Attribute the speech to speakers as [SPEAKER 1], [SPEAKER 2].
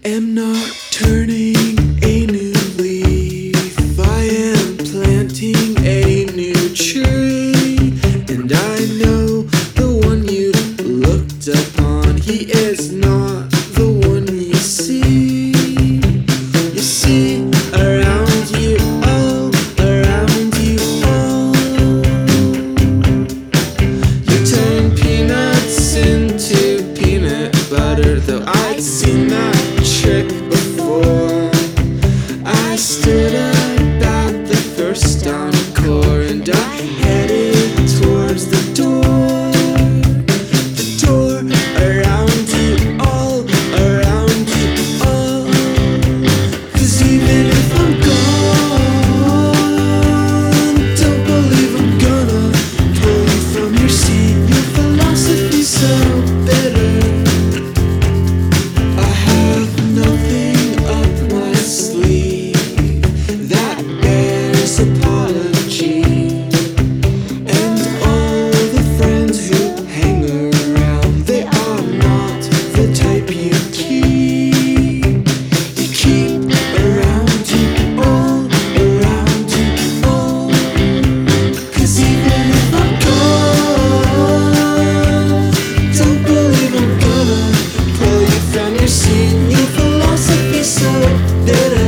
[SPEAKER 1] am not turning a new leaf. I am planting a new tree. And I know the one you looked upon, he is not the one you see. You see, around you all, you turn peanuts into peanut butter. Though I'd seen that trick before. I stood up at the first encore and I headed towards the door. The door around you all, Cause even if I'm gone, don't believe I'm gonna pull you from your seat. Your philosophy's so bitter. I have nothing up my sleeve that bears apology. And all the friends who hang around, they are not the type you keep. You keep around you all, Cause even if I'm gone, don't believe I'm gonna pull you from your seat. Your philosophy's so bitter.